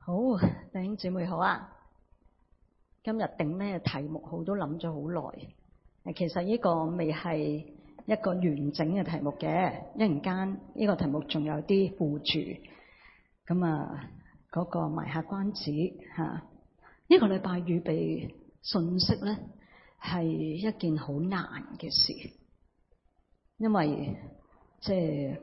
好，弟兄姊妹好啊！今日定咩題目好都諗咗好耐。其實呢個未係一個完整嘅題目嘅，一陣間呢個題目仲有啲附註。咁嗰個埋下關子嚇。呢個禮拜預備信息咧係一件好難嘅事，因為即係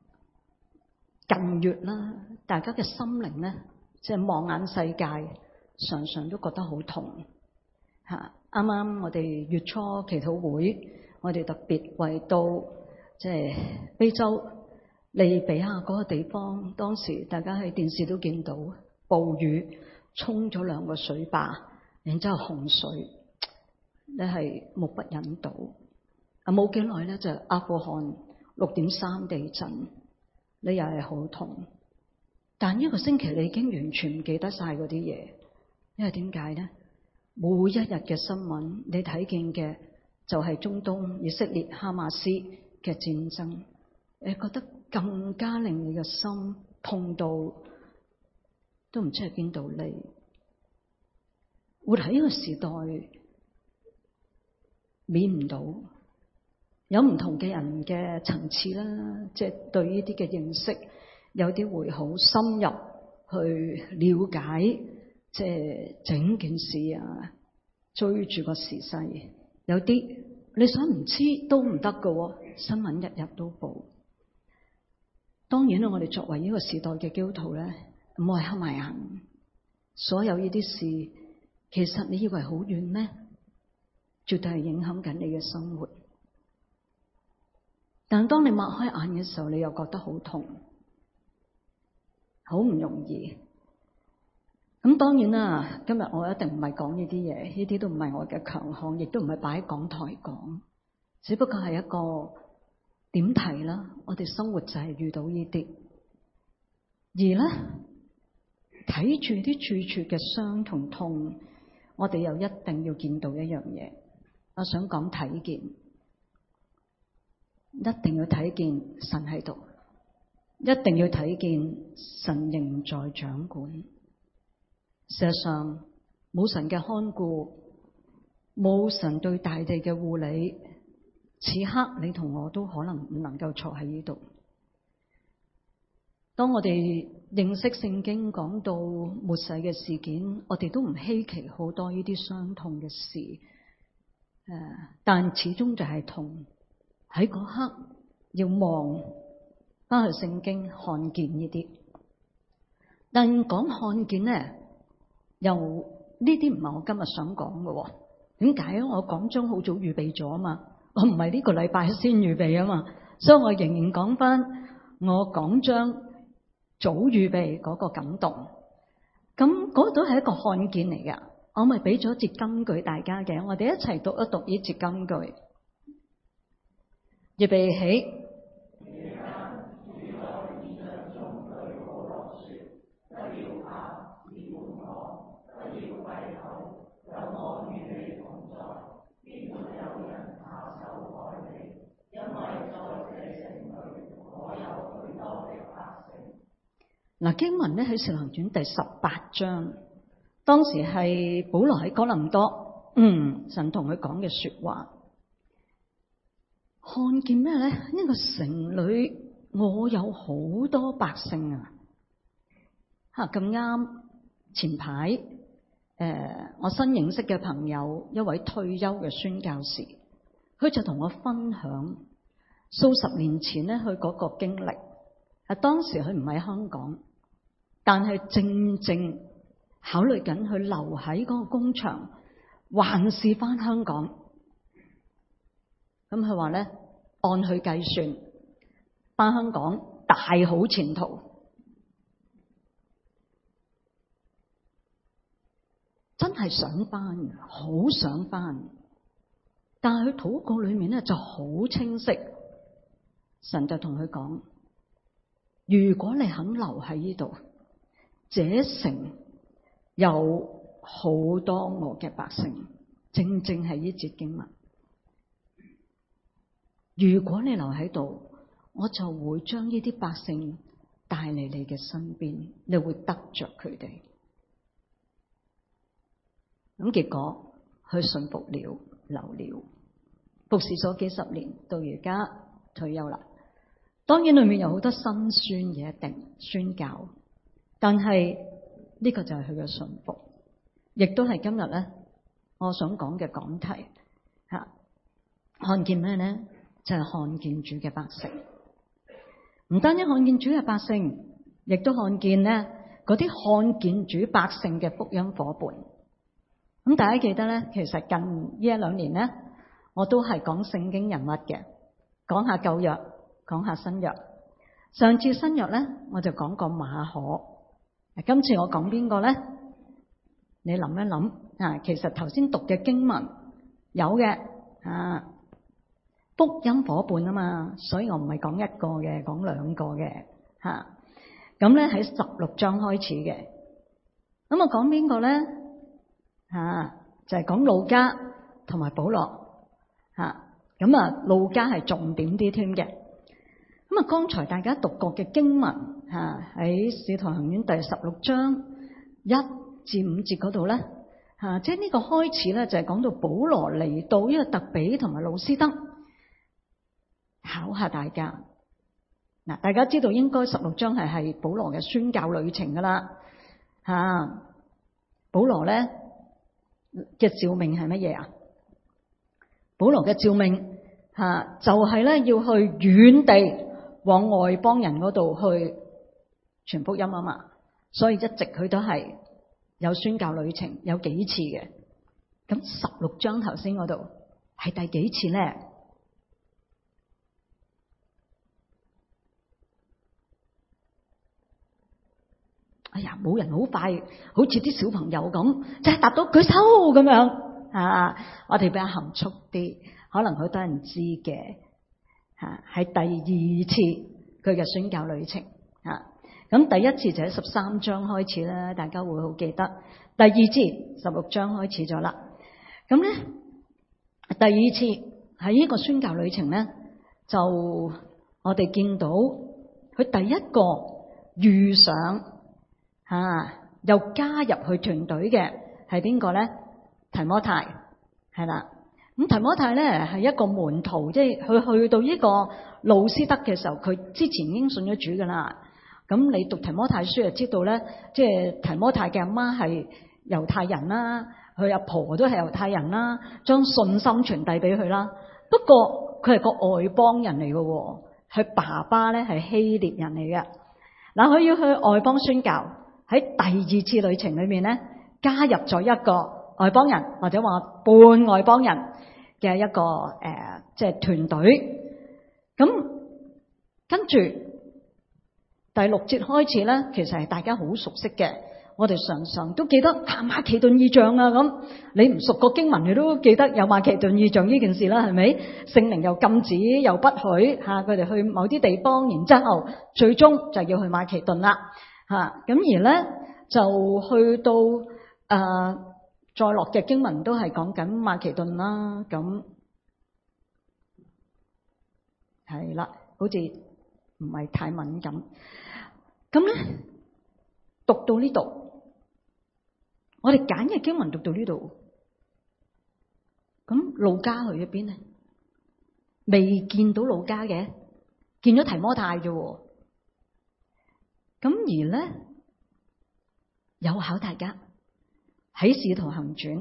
近月啦，大家嘅心靈咧。即係望眼世界，常常都覺得好痛嚇。啱啱我哋月初祈禱會，我哋特別為到即係非洲利比亞嗰個地方，當時大家喺電視都見到暴雨沖咗2個水壩，然之後洪水，你係目不忍睹。冇幾耐咧就阿富汗6.3地震，你又係好痛。但呢個星期你已經完全唔記得晒嗰啲嘢，因為點解咧？每一日嘅新聞你睇見嘅就係中東以色列哈馬斯嘅戰爭，你覺得更加令你嘅心痛到都唔知係邊度嚟。活喺呢個時代，免唔到有唔同嘅人嘅層次啦，即係對呢啲嘅認識。有啲會好深入去了解，即係整件事啊，追住個時勢。有啲你想唔知都唔得㗎，新聞日日都報。當然啦，我哋作為呢個時代嘅基督徒咧，唔好係黑埋眼。所有呢啲事，其實你以為好遠咩？絕對係影響緊你嘅生活。但當你擘開眼嘅時候，你又覺得好痛。好唔容易，咁當然啦。今日我一定唔係講呢啲嘢，呢啲都唔係我嘅強項，亦都唔係擺喺講台講，只不過係一個點題啦。我哋生活就係遇到呢啲，而咧睇住啲處處嘅傷同痛，我哋又一定要見到一樣嘢。我想講睇見，一定要睇見神喺度。一定要睇見神仍在掌管。事實上，冇神嘅看顧，冇神對大地嘅護理，此刻你同我都可能唔能夠坐喺呢度。當我哋認識聖經講到末世嘅事件，我哋都唔稀奇好多呢啲傷痛嘅事。但始終就係痛。喺嗰刻要望翻去聖經看見呢啲，但講看見咧，又呢啲唔係我今日想講嘅。點解咧？我講章好早預備咗啊嘛，我唔係呢個禮拜先預備啊嘛，所以我仍然講翻我講章早預備嗰個感動。咁嗰度係一個看見嚟嘅，我咪俾咗節金句大家嘅，我哋一齊讀一讀呢節金句。預備起。嗱，經文咧喺《使徒行傳》第18章，當時係保羅喺哥林多，神同佢講嘅說話，看見咩咧？呢個城裏我有好多百姓啊！咁啱前排我新認識嘅朋友，一位退休嘅宣教士，佢就同我分享數十年前咧佢嗰個經歷。當時佢唔喺香港，但係正正考慮緊佢留喺嗰個工場，還是翻香港。咁佢話咧，按佢計算，翻香港大好前途，真係想翻，好想翻。但係佢禱告裏面咧就好清晰，神就同佢講：如果你肯留喺呢度，這城有好多我嘅百姓，正正係呢節經文。如果你留喺度，我就會將呢啲百姓帶嚟你嘅身邊，你會得着佢哋。咁結果佢信服了，留了，服侍咗幾十年，到而家退休啦。當然裏面有好多辛酸嘅，一定宣教，但係呢個就係佢嘅信服，亦都係今日咧我想講嘅講題吓。看見咩咧？就係看見主嘅百姓，唔單止看見主嘅百姓，亦都看見咧嗰啲看見主百姓嘅福音伙伴。咁大家記得咧，其實近呢一兩年咧，我都係講聖經人物嘅，講下舊約，講下新約。上次新約咧，我就講過馬可。今次我講邊個咧？你諗一諗啊，其實頭先讀嘅經文有嘅啊，福音伙伴啊嘛，所以我唔係講一個嘅，講兩個嘅吓。咁咧喺16章開始嘅。咁我講邊個咧？就係講路加同埋保羅吓。咁啊，路加係重點啲添嘅。咁啊，剛才大家讀過嘅經文喺《使徒行傳》第16章1至5節嗰度咧即係呢個開始咧就係講到保羅嚟到呢個特比同埋路斯德，考下大家嗱，大家知道應該16章係保羅嘅宣教旅程噶啦保羅咧嘅召命係乜嘢啊？保羅嘅召命就係咧要去遠地往外邦人嗰度去傳福音啊嘛，所以一直佢都係有宣教旅程，有幾次嘅。咁16章頭先嗰度係第幾次咧？哎呀，冇人好快，好似啲小朋友咁，即係答到舉手咁樣我哋比較含蓄啲，可能好多人知嘅係第2次佢嘅宣教旅程咁第一次就喺13章開始啦，大家會好記得。第2次16章開始咗啦。咁咧第2次喺呢個宣教旅程咧，就我哋見到佢第一個遇上又加入去團隊嘅係邊個咧？提摩太係啦。咁提摩太咧係一個門徒，即係佢去到呢個路斯德嘅時候，佢之前已經信咗主噶啦。咁你讀提摩太書就知道咧，即係提摩太嘅阿媽係猶太人啦，佢阿婆都係猶太人啦，將信心傳遞俾佢啦。不過佢係個外邦人嚟嘅，佢爸爸咧係希臘人嚟嘅。嗱，佢要去外邦宣教，喺第2次旅程裏面咧，加入咗一個外邦人或者話半外邦人嘅一個即係團隊。咁跟住第6節開始咧，其實係大家好熟悉嘅，我哋常常都記得馬其頓異象啊。咁你唔熟個經文，你都記得有馬其頓異象呢件事啦，係咪？聖靈又禁止又不許佢哋去某啲地方，然之後最終就要去馬其頓啦咁而咧就去到再落嘅經文都係講緊馬其頓啦。咁係啦，好似唔係太敏感。咁咧讀到呢度，我哋揀嘅經文讀到呢度，咁路加去咗邊咧？未見到路加嘅，見咗提摩太啫。咁而咧有考大家喺使徒行傳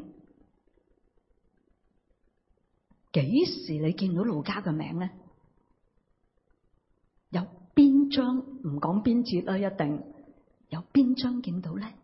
幾時你見到路加嘅名咧？有邊章唔講邊節啦，一定有邊章見到咧？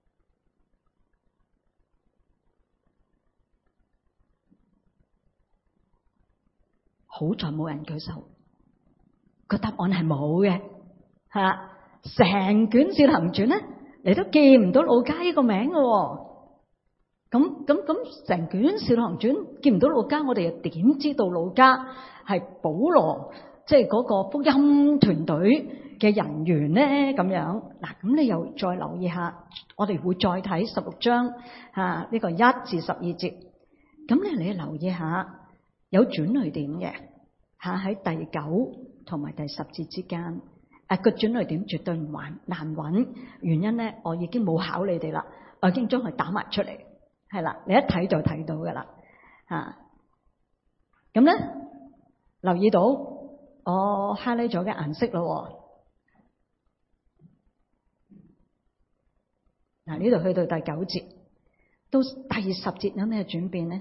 好在冇人舉手，個答案係冇嘅成卷使徒行傳咧，你都見唔到路加呢個名嘅。咁成卷使徒行傳見唔到路加，我哋又點知道路加係保羅即係嗰個福音團隊嘅人員咧？咁樣嗱，咁你又再留意下，我哋會再睇16章呢個1至12節。咁你留意下有轉捩點嘅喺第9同埋第10節之間個轉捩點絕對唔難揾，原因咧我已經冇考你哋啦，我已經將佢打埋出嚟，係啦，你一睇就睇到噶啦嚇。咁咧留意到我 highlight 咗嘅顏色咯。嗱，呢度去到第9節，到第10節有咩轉變咧？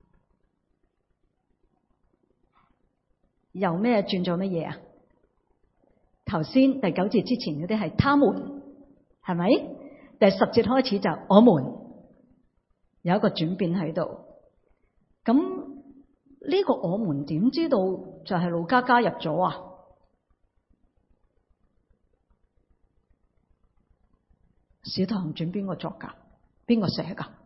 由咩轉咗乜嘢啊？頭先第9節之前嗰啲係他們，係咪？第10節開始就我們，有一個轉變喺度。咁呢個我們點知道就係路加加入咗啊？使徒行傳邊個作噶？邊個寫噶？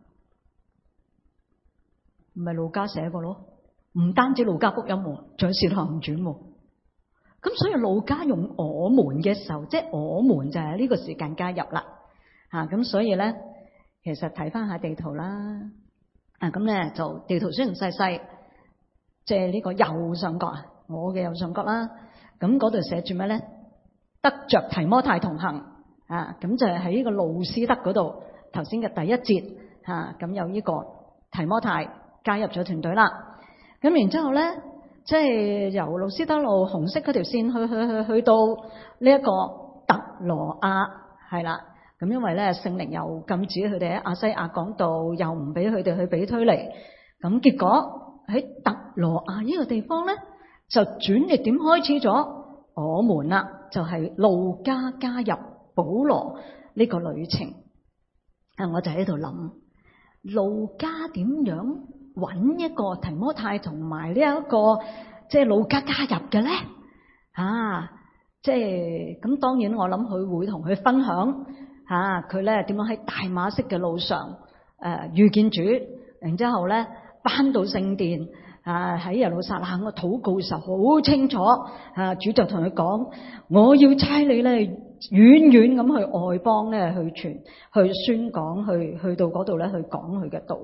唔係路加寫過咯？唔單止路加福音，仲有使徒行傳。咁所以路加用我們嘅時候，即係我們就係呢個時間加入啦。咁所以咧，其實睇翻下地圖啦。咁咧就地圖雖然細細，即係呢個右上角啊，我嘅右上角啦。咁嗰度寫住咩咧？得着提摩太同行。咁就係喺呢個路斯德嗰度，頭先嘅第1節咁有呢個提摩太加入咗團隊啦。咁然之後咧，即係由路斯德路紅色嗰條線去到呢一個特羅亞，係啦。咁因為咧聖靈又禁止佢哋喺亞西亞講道，又唔俾佢哋去比推尼。咁結果喺特羅亞呢個地方咧，就轉捩點開始咗我們啦，就係路加加入保羅呢個旅程。我就喺度諗，路加點樣揾一個提摩太同埋呢一個即係路加加入嘅咧？即係咁，當然我諗佢會同佢分享佢咧點樣喺大馬色嘅路上遇見主，然之後咧返到聖殿喺耶路撒冷嘅禱告嘅時候好清楚主就同佢講，我要差你咧遠遠咁去外邦咧去傳去宣講，去到嗰度咧去講佢嘅道。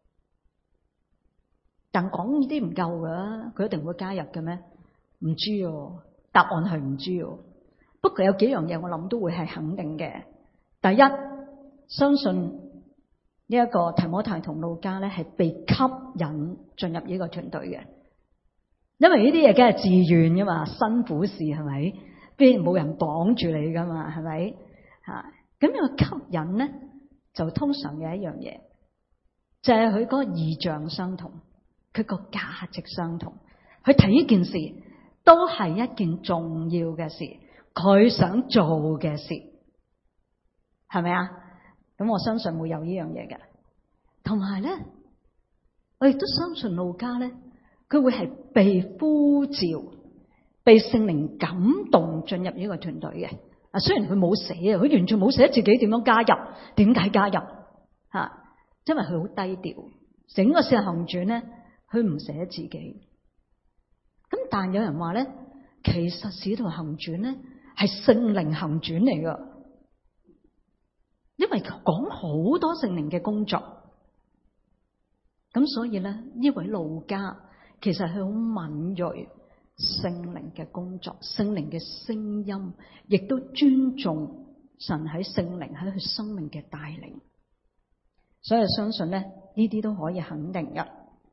但講呢啲唔夠㗎，佢一定會加入嘅咩？唔知喎，答案係唔知喎。不過有幾樣嘢我諗都會係肯定嘅。第一，相信呢一個提摩太同路加咧係被吸引進入呢個團隊嘅，因為呢啲嘢梗係自願噶嘛，辛苦事係咪？必然冇人綁住你噶嘛，係咪？咁呢個吸引咧，就通常有一樣嘢，就係佢嗰個異象相同，佢個價值相同，佢睇呢件事都係一件重要嘅事，佢想做嘅事，係咪啊？咁我相信會有呢樣嘢嘅。同埋咧，我亦都相信路加咧，佢會係被呼召、被聖靈感動進入呢個團隊嘅。雖然佢冇寫啊，佢完全冇寫自己點樣加入，點解加入因為佢好低調，整個使徒行傳咧，佢唔寫自己。咁但有人話咧，其實使徒行傳咧係聖靈行傳嚟噶，因為講好多聖靈嘅工作。咁所以咧，呢位路加其實係好敏銳聖靈嘅工作，聖靈嘅聲音，亦都尊重神喺聖靈喺佢生命嘅帶領。所以相信咧，呢啲都可以肯定嘅。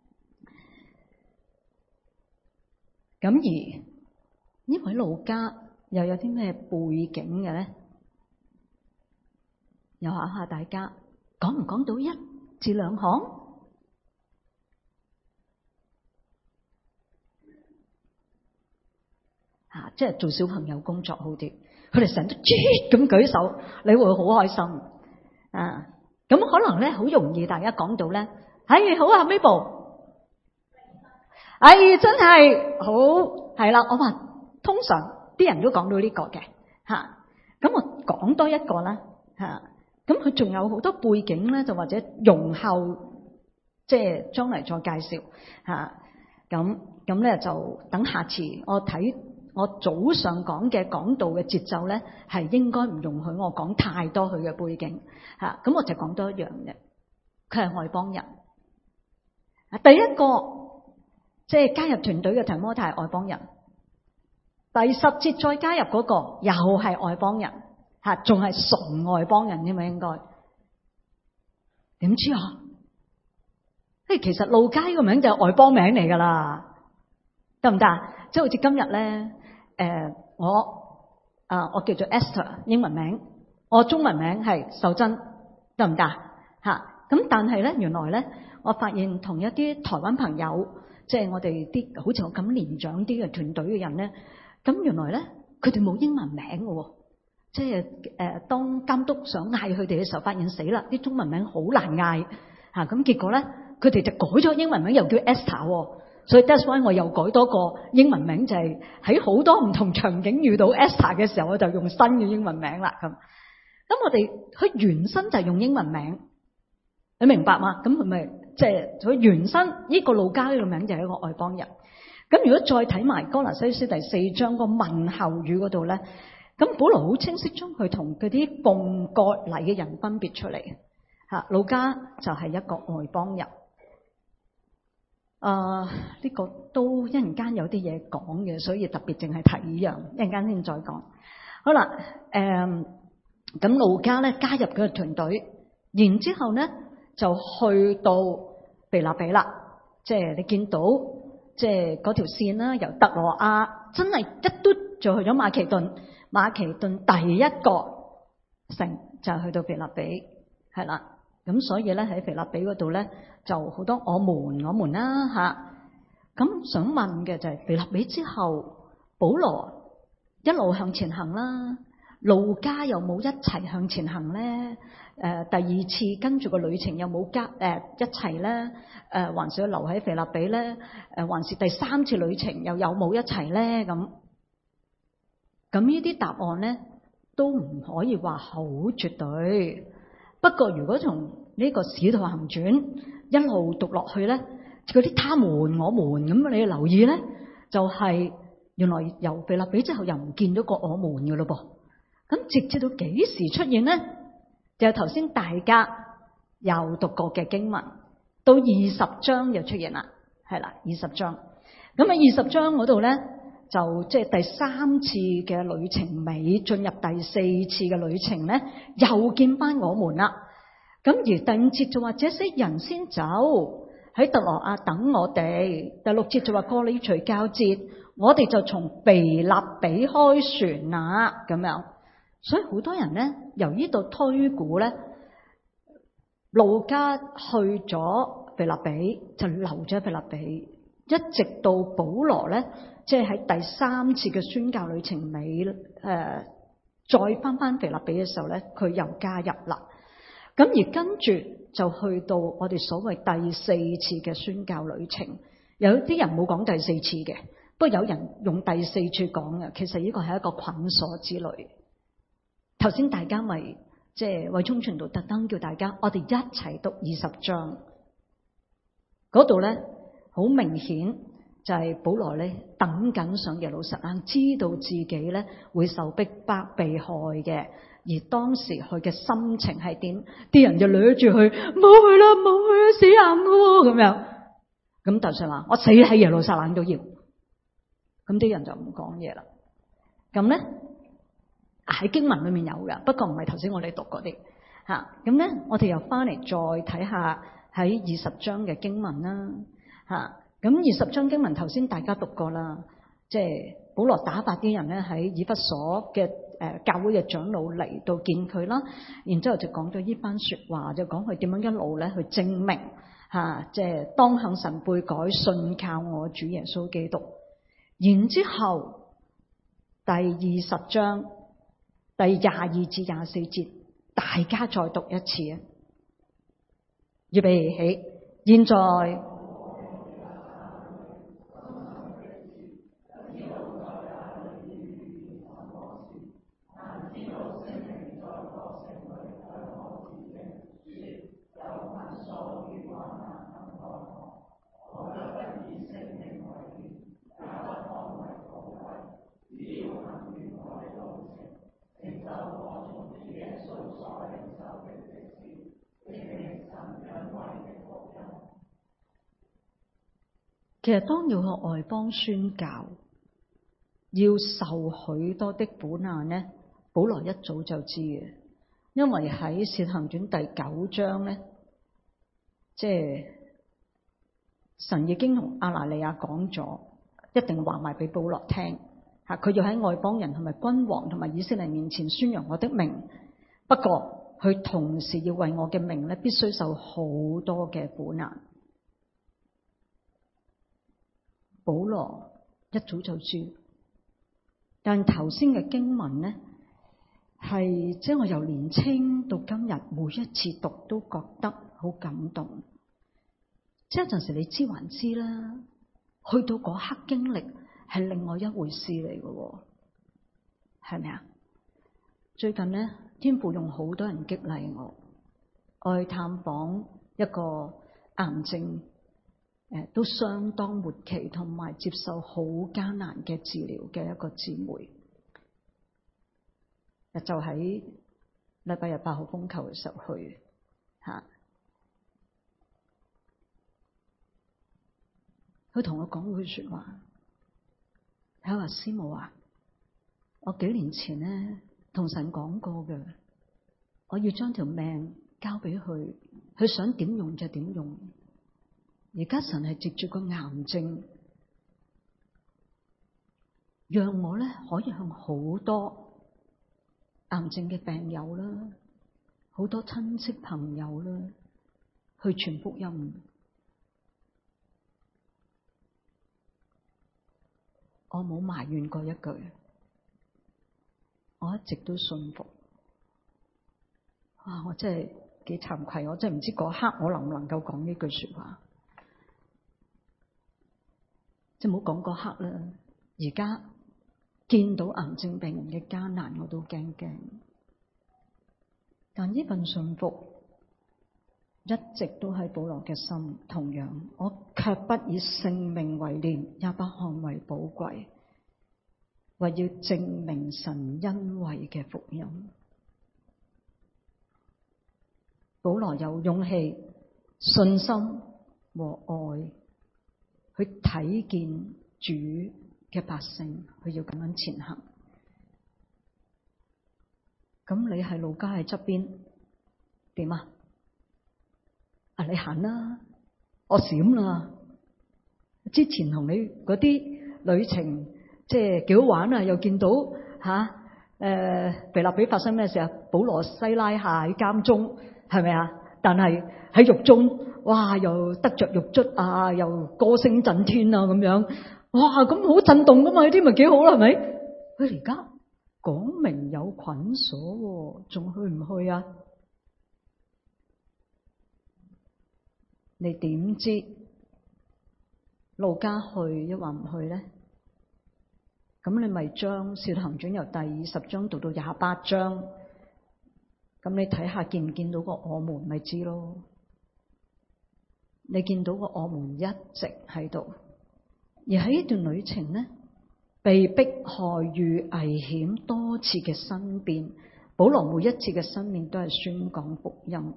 咁而呢位路加又有啲咩背景嘅咧？又考下大家，講唔講到1至2項？即係做小朋友工作好啲，佢哋成日都咁舉手，你會好開心。咁可能咧好容易，大家講到咧，好啊 Mabel， 真係好係啦。我話通常啲人都講到呢個嘅咁我講多一個啦咁佢仲有好多背景咧，就或者容後即係將嚟再介紹咁咧就等下次我睇。我早上講嘅講道嘅節奏咧，係應該唔容許我講太多佢嘅背景咁我就講多一樣嘅，佢係外邦人。第一個即係加入團隊嘅提摩太係外邦人。 第10節再加入嗰個又係外邦人吓，仲係純外邦人添嘛？應該點知啊？其實路加個名就係外邦名嚟噶啦，得唔得？即係好似今日咧，我叫做 Esther 英文名，我中文名係秀珍，得唔得吓？咁但係咧，原來咧，我發現同一啲台灣朋友，即係我哋啲好似我咁年長啲嘅團隊嘅人咧，咁原來咧，佢哋冇英文名嘅喎，即係當監督想嗌佢哋嘅時候，發現死啦，啲中文名好難嗌吓，咁結果咧，佢哋就改咗英文名，又叫 Esther，所以 that's why 我又改多個英文名，就係喺好多唔同場景遇到 Esther 嘅時候，我就用新嘅英文名啦咁。咁我哋佢原身就係用英文名，你明白嗎？咁佢咪即係佢原身呢個路加呢個名就係一個外邦人。咁如果再睇埋哥羅西書第4章個問候語嗰度咧，咁保羅好清晰將佢同嗰啲奉割禮嘅人分別出嚟吓。路加就係一個外邦人。呢個都一陣間有啲嘢講嘅，所以特別淨係提呢樣，一陣間先再講。好啦，咁路加咧加入佢個團隊，然之後咧就去到腓立比啦，即係你見到即係嗰條線啦，由特羅亞真係一嘟就去咗馬其頓，馬其頓第一個城就係去到腓立比，係啦。咁所以咧喺腓立比嗰度咧就好多我們啦吓。咁想問嘅就係腓立比之後，保羅一路向前行啦，路加有冇一齊向前行咧？第二次跟住個旅程有冇一齊咧？還是要留喺腓立比咧？還是第3次旅程又有冇一齊咧？咁呢啲答案咧都唔可以話好絕對。不過如果從呢個使徒行傳一路讀落去咧，嗰啲他們我們咁，你要留意咧，就係原來由腓立比之後又唔見咗個我們嘅咯噃。咁直至到幾時出現咧？就係頭先大家又讀過嘅經文，到20章就出現啦，係啦，20章。咁喺20章嗰度咧，就即係第3次嘅旅程尾，進入第4次嘅旅程咧，又見翻我們啦。咁而第5節就話這些人先走，喺特羅亞等我哋。第6節就話過了除酵節，我哋就從腓立比開船啦，咁樣。所以好多人咧，由呢度推估咧，路加去咗腓立比，就留咗腓立比，一直到保羅咧，即係喺第3次嘅宣教旅程尾，再翻腓立比嘅時候咧，佢又加入啦。咁而跟住就去到我哋所謂第4次嘅宣教旅程。有啲人冇講第4次嘅，不過有人用第4次講嘅。其實呢個係一個捆鎖之旅。頭先大家咪即係偉聰傳道特登叫大家，我哋一齊讀20章嗰度咧，好明顯就係保羅咧等緊上耶路撒冷，知道自己咧會受逼迫被害嘅。而當時佢嘅心情係點？啲人就掠住佢，冇去啦，冇去啦，死硬嘅咁樣。咁就算話我死喺耶路撒冷都要。咁啲人就唔講嘢啦。咁咧喺經文裏面有嘅，不過唔係頭先我哋讀嗰啲吓。咁咧我哋又翻嚟再睇下喺20章嘅經文啦吓。咁20章經文頭先大家讀過啦，即係保羅打發啲人咧喺以弗所嘅教會嘅長老嚟到見佢啦，然之後就講咗呢番說話，就講佢點樣一路咧去證明吓，即係當向神悔改，信靠我主耶穌基督。然之後第20章第22至24節，大家再讀一次啊！預備起，現在。其實當要學外邦宣教， 要受許多的苦難呢？保羅一早就知嘅，因為喺《使徒行傳》第9章咧，即係神已經同亞拿尼亞講咗，一定話埋俾保羅聽嚇，佢要喺外邦人同埋君王同埋以色列面前宣揚我的名。不過佢同時要為我嘅名咧，必須受好多嘅苦難。保羅一早就知，但頭先嘅經文咧，係即係我由年青到今日，每一次讀都覺得好感動。即係有陣時你知還知啦，去到嗰刻經歷係另外一回事嚟嘅，係咪啊？最近咧，天父用好多人激勵我去探訪一個癌症都相當末期同埋接受好艱難嘅治療嘅一個姊妹，就喺禮拜日8號風球嘅時候去嚇。佢同我講句說話，佢話師母啊，我幾年前咧同神講過嘅，我要將條命交俾佢，佢想點用就點用。而家神係藉住個癌症，讓我咧可以向好多癌症嘅病友啦，好多親戚朋友啦，去傳福音。我冇埋怨過一句，我一直都信服。哇！我真係幾慚愧，我真係唔知嗰刻我能唔能夠講呢句說話。即係唔好講嗰刻啦，而家見到癌症病人嘅艱難，我都驚驚。但呢份信服一直都喺保羅嘅心，同樣我卻不以性命為念，也不看為寶貴，為要證明神恩惠嘅福音。保羅有勇氣、信心和愛去睇見主嘅百姓，佢要咁樣前行。咁你係路加喺側邊點啊？你行啦，我閃啦。之前同你嗰啲旅程即係幾好玩啊，又見到腓立比發生咩事啊？保羅西拉下喺監中，係咪啊？但係喺獄中，哇！又得着獄卒啊，又歌聲震天啊，咁樣，哇！咁好震動噶嘛？呢啲咪幾好啦？係咪？佢而家講明有捆鎖，仲去唔去啊？你點知路加去抑或唔去咧？咁你咪將《使徒行傳》由第20章讀到28章，咁你睇下見唔見到個我們咪知咯？你見到個我們一直喺度，而喺呢段旅程咧，被迫害與危險多次嘅申辯，保羅每一次嘅申辯都係宣講福音。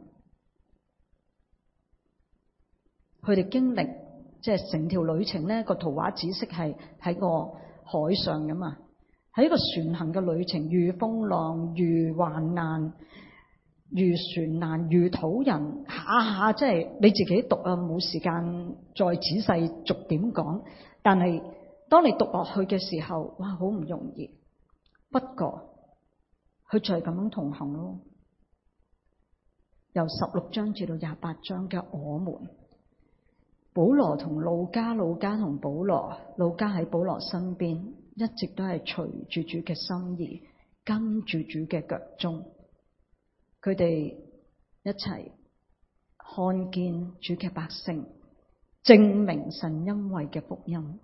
佢哋經歷即係成條旅程咧，個圖畫指示係喺個海上噶嘛，喺一個船行嘅旅程，遇風浪、遇患難、遇船難、遇土人，下即係你自己讀啊，冇時間再仔細逐點講。但係當你讀落去嘅時候，哇，好唔容易。不過佢就係咁樣同行咯。由16章至到28章嘅我們。保羅同路加，路加同保羅，路加喺保羅身邊，一直都係隨住主嘅心意，跟住主嘅腳蹤。佢哋一齊看見主嘅百姓，證明神恩惠嘅福音，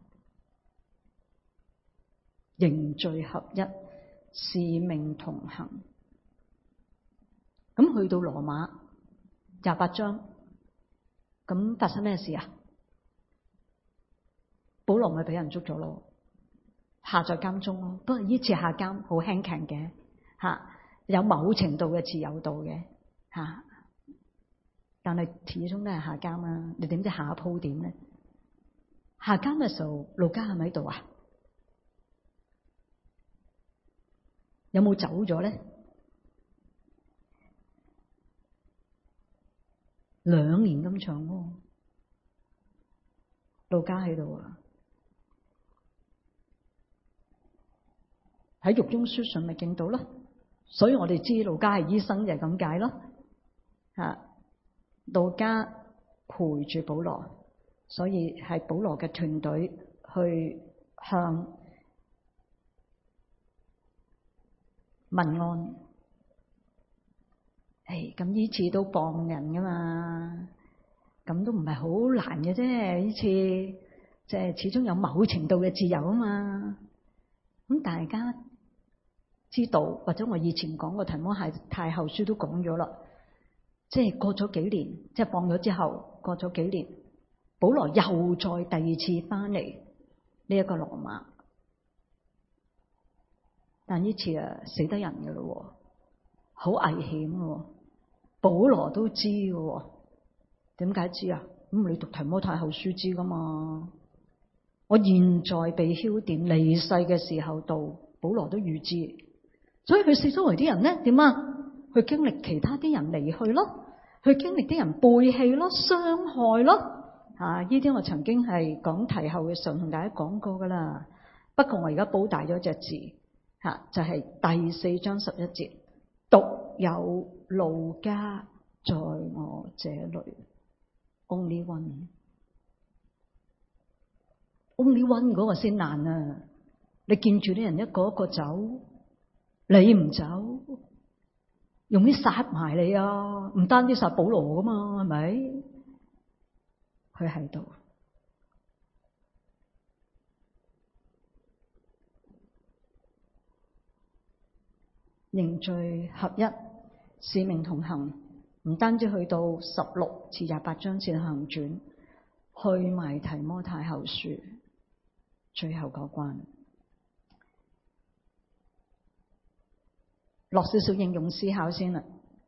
凝聚合一，使命同行。咁去到羅馬28章。咁發生咩事啊？保羅咪俾人捉咗咯，下在監中咯。不過呢次下監好輕鬆嘅有某程度嘅自由度嘅但係始終都係下監啊。你點知下一鋪點咧？下監嘅時候，路加係咪喺度啊？ 有冇走咗咧？2年咁長喎，路加喺度啊，喺獄中書信咪見到咯，所以我哋知路加係醫生就係咁解咯。路加陪住保羅，所以係保羅嘅團隊去向問安。咁呢次都幫人噶嘛，咁都唔係好難嘅啫。呢次即係始終有某程度嘅自由啊嘛。咁大家知道，或者我以前講過提摩太後書都講咗啦，即係過咗幾年，即係放咗之後過咗幾年，保羅又再第二次翻嚟呢一個羅馬，但呢次死得人噶咯，好危險噶，保羅都知噶。點解知啊？咁你讀提摩太後書知噶嘛？我現在被澆奠離世嘅時候到，保羅都預知，所以佢四周圍啲人咧點啊？去經歷其他啲人離去咯，去經歷啲人背棄咯、傷害咯。呢啲我曾經係講提後嘅時候同大家講過噶啦。不過我而家補大咗隻字，就係第4章11節，獨有路加在我這裏 ，only one。Only one 嗰個先難啊！你見住啲人一個一個走，你唔走，用啲殺埋你啊！唔單止殺保羅噶嘛，係咪？佢喺度凝聚合一，使命同行，唔單止去到16至28章先行傳，去埋提摩太後書。最後嗰關，落少少應用思考先啦。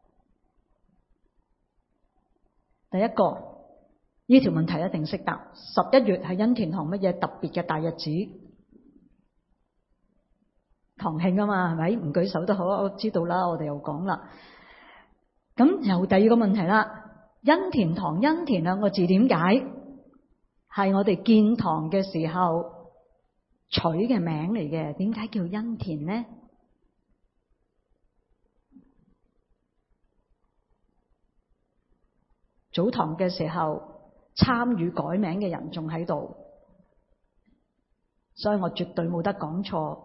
第一個，呢條問題一定識答。11月係恩田堂乜嘢特別嘅大日子？堂慶啊嘛，係咪？唔舉手都好，我知道啦。我哋又講啦。咁又第二個問題啦，恩田堂，恩田兩個字點解？係我哋建堂嘅時候取嘅名嚟嘅，點解叫恩田呢？組堂嘅時候參與改名嘅人仲喺度，所以我絕對冇得講錯。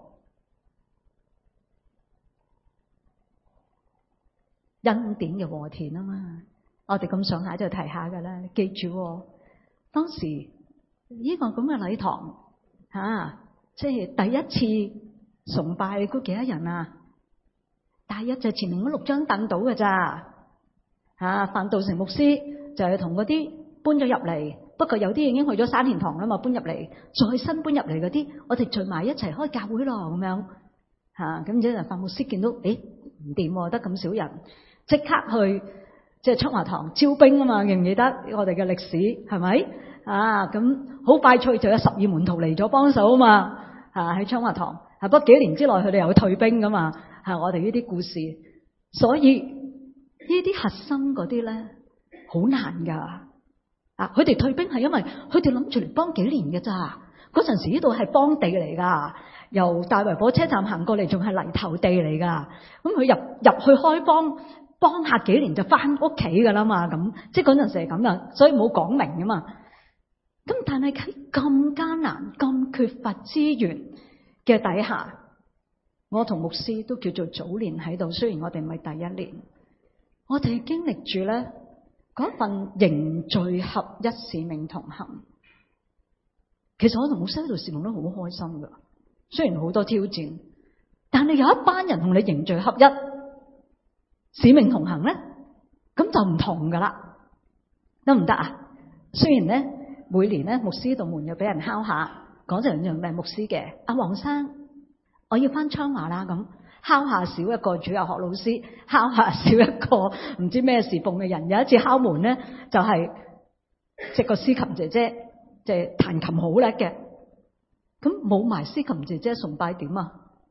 恩典嘅禾田啊嘛，我哋咁上下就提下噶啦，記住當時呢個咁嘅禮堂即係第一次崇拜嗰幾多人啊？大一就前面嗰6張凳到嘅咋范道成牧師就係同嗰啲搬咗入嚟，不過有啲已經去咗山田堂啦嘛，搬入嚟，再新搬入嚟嗰啲，我哋聚埋一齊開教會咯，咁樣咁之後范牧師見到唔掂，得咁少人，即刻去即係昌華堂招兵啊嘛，記唔記得我哋嘅歷史係咪咁好快脆就有12門徒嚟咗幫手啊嘛，喺昌華堂不過幾年之內佢哋又會退兵噶嘛，我哋呢啲故事，所以呢啲核心嗰啲咧好難噶佢哋退兵係因為佢哋諗住嚟幫幾年嘅咋，嗰陣時呢度係幫地嚟噶，由大圍火車站行過嚟仲係泥頭地嚟噶，咁佢入去開幫下幾年就翻屋企噶啦嘛，咁即係嗰陣時係咁樣，所以冇講明噶嘛。咁但係喺咁艱難、咁缺乏資源嘅底下，我同牧師都叫做早年喺度，雖然我哋唔係第一年，我哋經歷住咧嗰份凝聚合一使命同行。其實我同牧師喺度侍奉都好開心噶，雖然好多挑戰，但係有一班人同你凝聚合一使命同行咧，咁就唔同噶啦，得唔得啊？雖然咧每年咧牧師度門又俾人敲下，講就人係牧師嘅阿黃生，我要翻昌華啦，咁敲下少一個主日學老師，敲下少一個唔知咩侍奉嘅人。有一次敲門咧，就係即個司琴姐姐，即係彈琴好叻嘅，咁冇埋司琴姐姐崇拜點啊？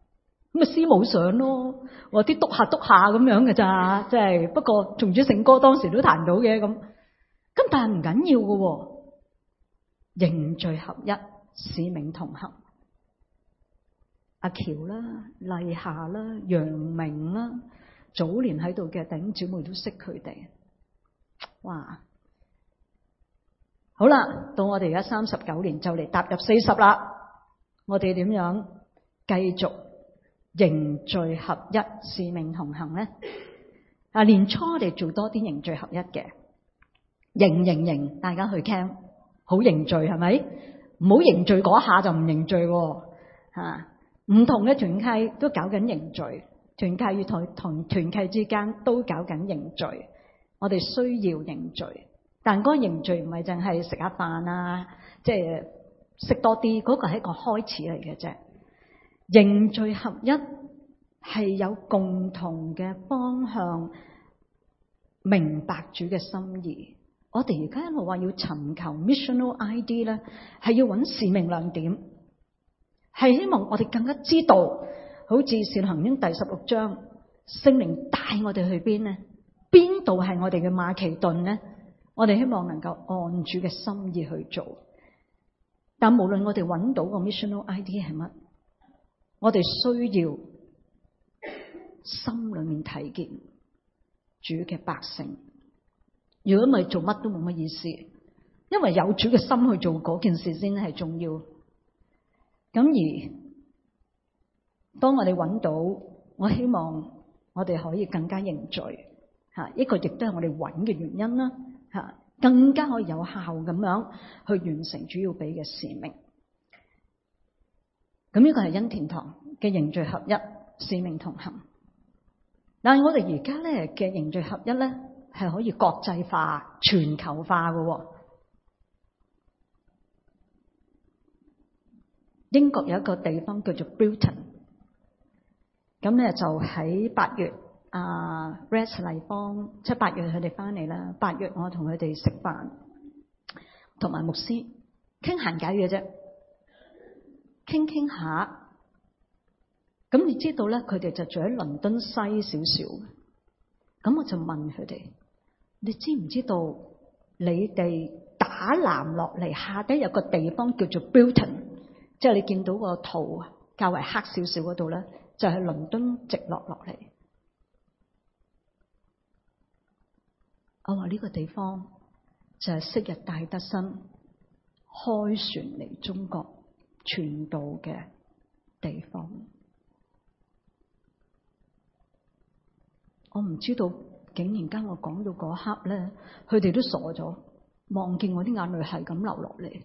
咁咪師母上咯，我啲篤下咁樣嘅咋，即係不過頌主聖歌當時都彈到嘅咁但係唔緊要嘅，凝聚合一，使命同行。阿喬啦、麗霞啦、楊明啦，早年喺度嘅弟兄姊妹都識佢哋。哇！好啦，到我哋而家39年就嚟踏入40啦，我哋點樣繼續凝聚合一，使命同行咧？年初我哋做多啲凝聚合一嘅，凝，大家去 camp 好凝聚係咪？唔好凝聚嗰下就唔凝聚吓。唔同嘅團契都搞緊凝聚，團契與同團契之間都搞緊凝聚。我哋需要凝聚，但嗰個凝聚唔係淨係食下飯啊，即係識多啲，嗰個係一個開始嚟嘅啫。凝聚合一係有共同嘅方向，明白主嘅心意。我哋而家一路話要尋求 missional ID 咧，係要揾使命亮點，係希望我哋更加知道，好似《使徒行傳》第16章，聖靈帶我哋去邊呢？邊度係我哋嘅馬其頓呢？我哋希望能夠按主嘅心意去做。但無論我哋揾到個 missional ID 係乜，我哋需要心裏面睇見主嘅百姓。如果唔係做乜都冇乜意思，因為有主嘅心去做嗰件事先係重要。咁而當我哋揾到，我希望我哋可以更加凝聚吓，呢個亦都係我哋揾嘅原因啦吓，更加可以有效咁樣去完成主要俾嘅使命。咁呢個係恩典堂嘅凝聚合一，使命同行。但係我哋而家咧嘅凝聚合一咧，係可以國際化、全球化嘅。英國有一個地方叫做 Brilton， 咁咧就喺8月Rex 麗芳7、8月佢哋翻嚟啦。8月我同佢哋食飯，同埋牧師傾閒偈嘅啫，傾下。咁你知道咧，佢哋就住喺倫敦西少少。咁我就問佢哋：你知唔知道你哋打南落嚟下底有個地方叫做 Brilton？ 即係你見到個圖較為黑少少嗰度咧，就係倫敦直落嚟。我話呢個地方就係昔日戴德生開船嚟中國傳道嘅地方。我唔知道，竟然間我講到嗰刻咧，佢哋都傻咗，望見我啲眼淚係咁流落嚟。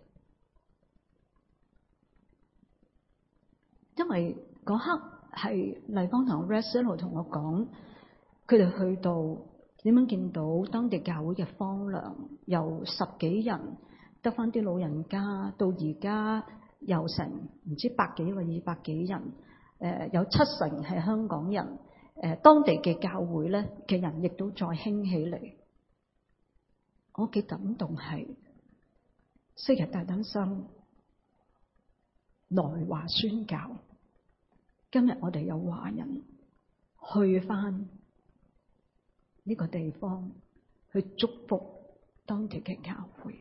因為嗰刻係麗芳同 Rex 一路同我講，佢哋去到點樣見到當地教會嘅荒涼，由10幾人得返啲老人家，到而家有成唔知100幾或200幾人，有70%係香港人，當地嘅教會咧嘅人亦都再興起嚟。我幾感動係昔日大登生來華宣教，今日我哋有華人去返呢個地方去祝福當地嘅教會，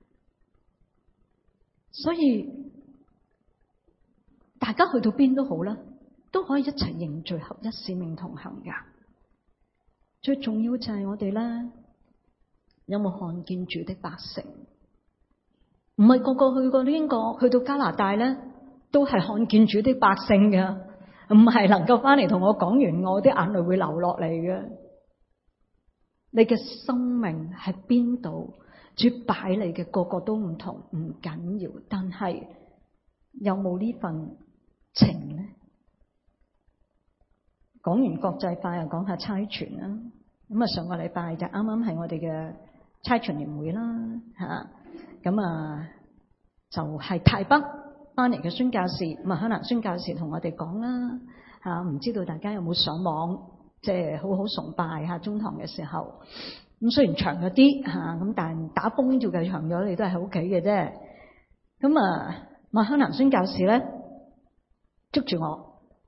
所以大家去到邊都好啦，都可以一齊凝聚合一，使命同行噶。最重要就係我哋咧，有冇看見主的百姓？唔係個個去過英國，去到加拿大咧，都係看見主的百姓嘅，唔係能夠翻嚟同我講完，我啲眼淚會流落嚟嘅。你嘅生命喺邊度？主擺你嘅個個都唔同，唔緊要，但係有冇呢份情咧？講完國際化，又講下差傳啦。咁上個禮拜就啱啱係我哋嘅差傳年會啦，咁就係泰北翻嚟嘅宣教士麥可能宣教士同我哋講啦，唔知道大家有冇上網，即係好好崇拜下中堂嘅時候。咁雖然長咗啲咁但打風照計長咗，你都係喺屋企嘅啫。咁麥可能宣教士咧捉住我，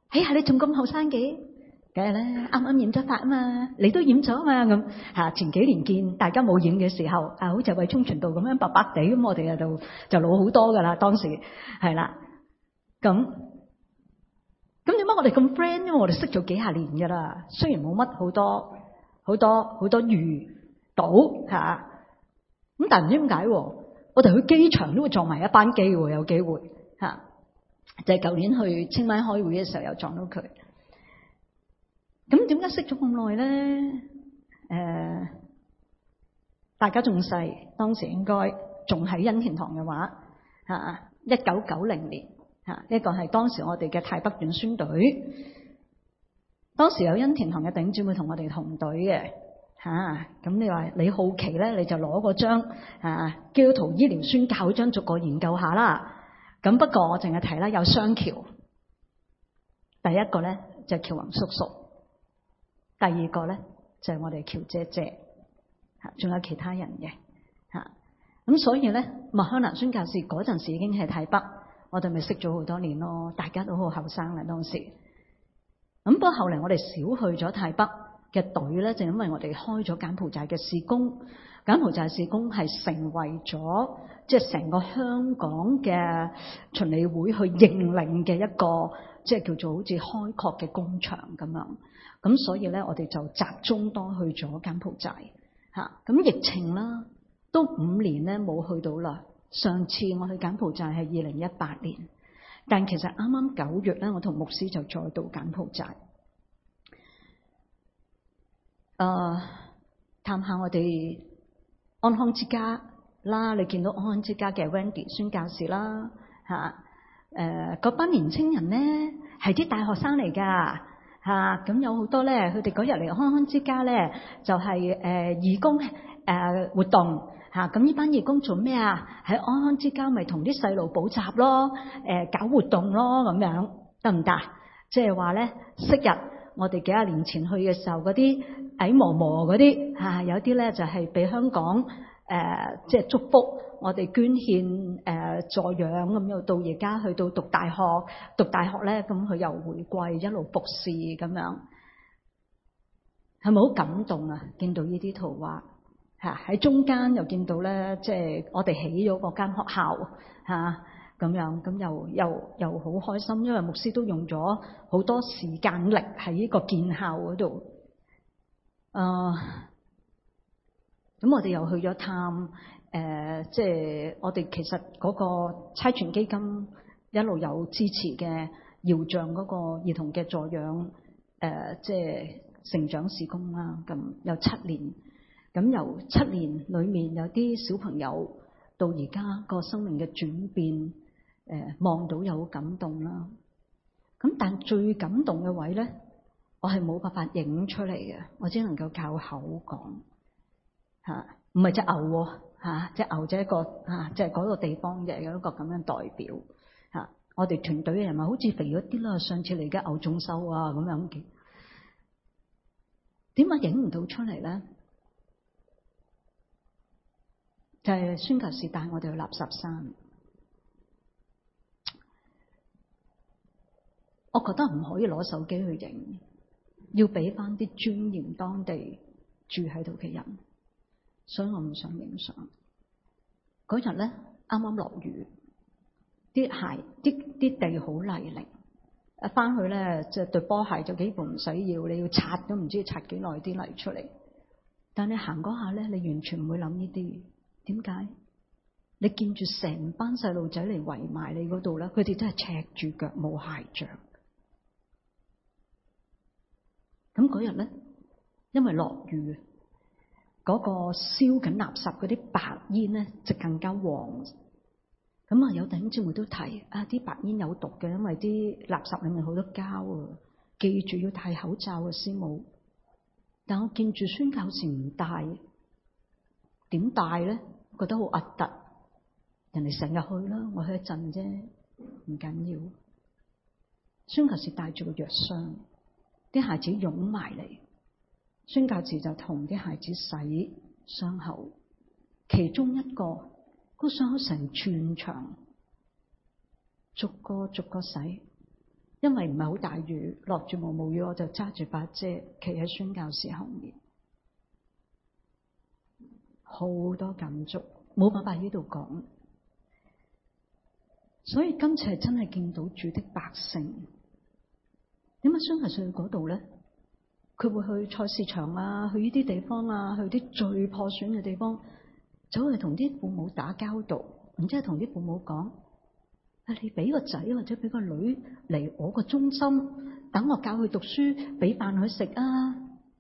哎呀，你仲咁後生嘅，梗係咧，啱啱染咗髮啊嘛，你都染咗啊嘛咁嚇。前幾年見大家冇染嘅時候，好似衛聰傳道咁樣白白地，咁我哋就老好多噶啦。當時係啦，咁點解我哋咁 friend？因為我哋識咗幾廿年噶啦，雖然冇乜好多遇到嚇，咁但係唔知點解，我哋去機場都會撞埋一班機喎，有機會嚇。就係舊年去清邁開會嘅時候，又撞到佢。咁點解識咗咁耐咧？大家仲細，當時應該仲喺恩田堂嘅話，1990年嚇，呢個係當時我哋嘅太北短宣隊。當時有恩田堂嘅弟兄姊妹同我哋同隊嘅嚇。咁你話你好奇咧，你就攞個張基督徒醫療宣教章逐個研究下啦。咁不過我淨係提啦，有雙橋。第一個咧就係喬宏叔叔，第二個咧就係我哋喬姐姐，仲有其他人嘅嚇。咁所以咧，麥香蘭宣教士嗰陣時已經係太北，我哋咪識咗好多年咯。大家都好後生啦當時。咁不過後嚟我哋少去咗太北嘅隊咧，就因為我哋開咗柬埔寨嘅事工。柬埔寨事工係成為咗即係成個香港嘅循理會去認領嘅一個即係叫做好似開拓嘅工場咁樣。咁所以咧，我哋就集中多去咗柬埔寨嚇。咁疫情啦，都5年咧冇去到啦。上次我去柬埔寨係2018年，但其實啱啱9月咧，我同牧師就再到柬埔寨，探下我哋安康之家啦。你見到安康之家嘅 Wendy 宣教士啦嚇。嗰班年青人咧係啲大學生嚟㗎嚇。咁有好多咧，佢哋嗰日嚟安康之家咧就係義工活動嚇。咁呢班義工做咩啊？喺安康之家咪同啲細路補習咯，搞活動咯，咁樣得唔得？即係話咧，昔日我哋幾廿年前去嘅時候，嗰啲矮磨磨嗰啲嚇，有啲咧就係俾香港即係祝福我哋捐獻助養咁，又到而家去到讀大學咧，咁佢又回歸一路服侍咁樣，係咪好感動啊？見到呢啲圖畫嚇，喺中間又見到咧，即係我哋起咗嗰間學校嚇咁樣，咁又好開心，因為牧師都用咗好多時間力喺呢個建校嗰度。咁我哋又去咗探即係我哋其實嗰個差傳基金一路有支持嘅遙像嗰個兒童嘅助養即係成長事工啦。咁有7年，咁由7年裏面有啲小朋友到而家個生命嘅轉變，望到有感動啦。咁但最感動嘅位咧，我係冇辦法影出嚟嘅，我只能夠靠口講嚇。唔係隻牛嚇，隻牛就係一個嚇，即係嗰個地方嘅有一個咁樣代表嚇。我哋團隊嘅人話好似肥咗啲啦，上次嚟嘅牛仲瘦啊咁樣嘅，點解影唔到出嚟咧？就係宣教士帶我哋去垃圾山，我覺得唔可以攞手機去影，要俾翻啲尊嚴當地住喺度嘅人，所以我唔想影相。嗰日咧啱啱落雨，啲鞋啲地好泥濘，一翻去咧即係對波鞋就幾乎唔使要，你要擦都唔知要擦幾耐啲泥出嚟。但你行嗰下咧，你完全唔會諗呢啲。點解？你見住成班細路仔嚟圍埋你嗰度咧，佢哋真係赤住腳冇鞋着。咁嗰日咧，因為落雨，嗰個燒緊垃圾嗰啲白煙咧就更加旺。咁啊，有弟兄姊妹都提啊，啲白煙有毒嘅，因為啲垃圾裏面好多膠啊，記住要戴口罩嘅師母。但我見住宣教士唔戴，點戴咧？覺得好核突。人哋成日去啦，我去一陣啫，唔緊要。宣教士帶住個藥箱，啲孩子湧埋嚟，宣教士就同啲孩子洗傷口。其中一個個傷口成寸長，逐個洗。 因為唔係好大雨，落住毛毛雨，我就揸住把遮，企喺宣教士後面，好多感觸，冇辦法喺度講。所以今次係真係見到主的百姓。點解宣教士去嗰度咧？佢會去菜市場啊，去呢啲地方啊，去啲最破損嘅地方，走去同啲父母打交道，然之後同啲父母講：你俾個仔或者俾個女嚟我個中心，等我教佢讀書，俾飯佢食啊！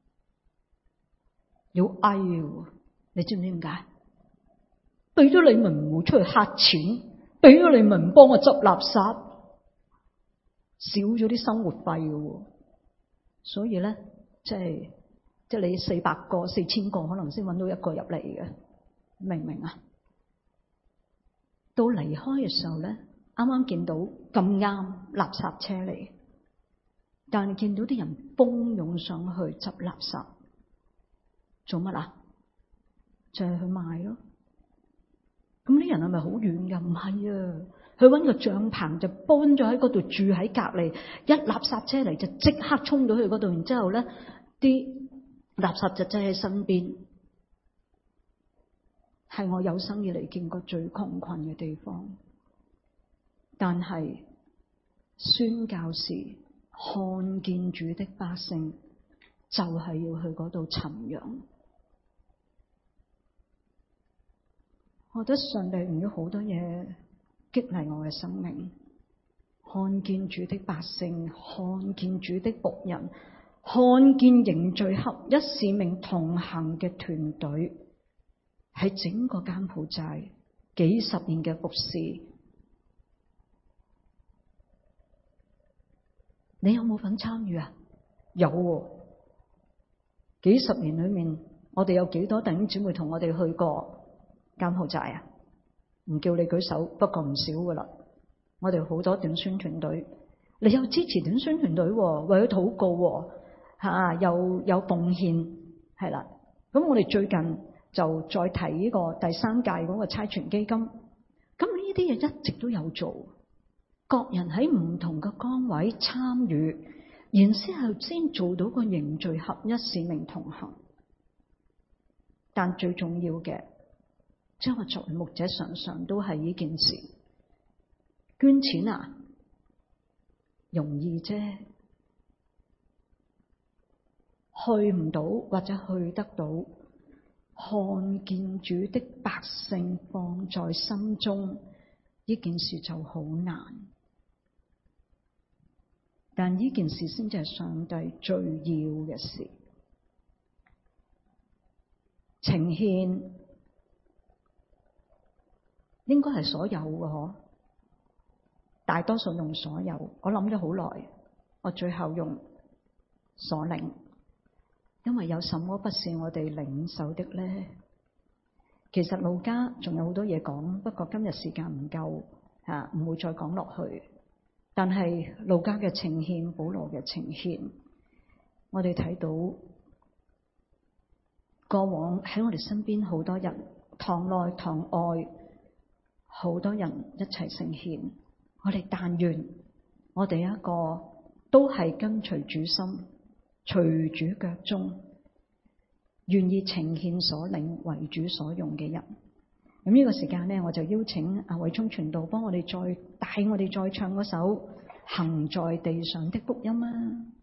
要嗌，你知唔知點解？俾咗你咪唔會出去乞錢，俾咗你咪唔幫我執垃圾，少咗啲生活費嘅。所以咧，即係你400個、4000個，可能先揾到一個入嚟嘅，明唔明啊？到離開嘅時候咧，啱啱見到咁啱垃圾車嚟，但係見到啲人蜂擁上去執垃圾，做乜啊？就係去賣咯。咁啲人係咪好遠㗎？唔係啊，佢搵個帳篷就搬咗喺嗰度住喺隔離，一垃圾車嚟就即刻衝到去嗰度，然之後咧啲垃圾就擠喺身邊，係我有生以嚟見過最窮困嘅地方。但係宣教士看見主的百姓，就係要去嗰度尋羊。我覺得上帝用咗好多嘢激勵我嘅生命，看見主的百姓，看見主的僕人，看見凝聚合一使命同行嘅團隊，喺整個柬埔寨幾十年嘅服侍，你有冇份參與啊？有喎，幾十年裏面，我哋有幾多弟兄姊妹同我哋去過柬埔寨啊？唔叫你舉手，不過唔少噶啦。我哋好多短宣團隊，你有支持短宣團隊，為咗禱告，又有奉獻，係啦。咁我哋最近就再提呢個第3屆嗰個差傳基金。咁呢啲嘢一直都有做，各人喺唔同嘅崗位參與，然之後先做到個凝聚合一使命同行。但最重要嘅，即係我作為牧者，常常都係呢件事。捐錢啊，容易啫，去唔到或者去得到，看見主的百姓放在心中，呢件事就好難。但呢件事先至係上帝最要嘅事。呈獻應該係所有嘅嗬，大多數用所有。我諗咗好耐，我最後用所領，因為有什麼不是我哋領受的呢？其實路加仲有好多嘢講，不過今日時間唔夠，唔會再講落去。但係路加嘅呈獻，保羅嘅呈獻，我哋睇到過往喺我哋身邊好多人，堂內堂外好多人一齊呈獻。我哋但願我哋一個都係跟隨主心，隨主腳蹤，願意呈獻所領為主所用嘅人。咁呢個時間咧，我就邀請阿偉聰傳道幫我哋再帶我哋再唱嗰首行在地上的福音啊！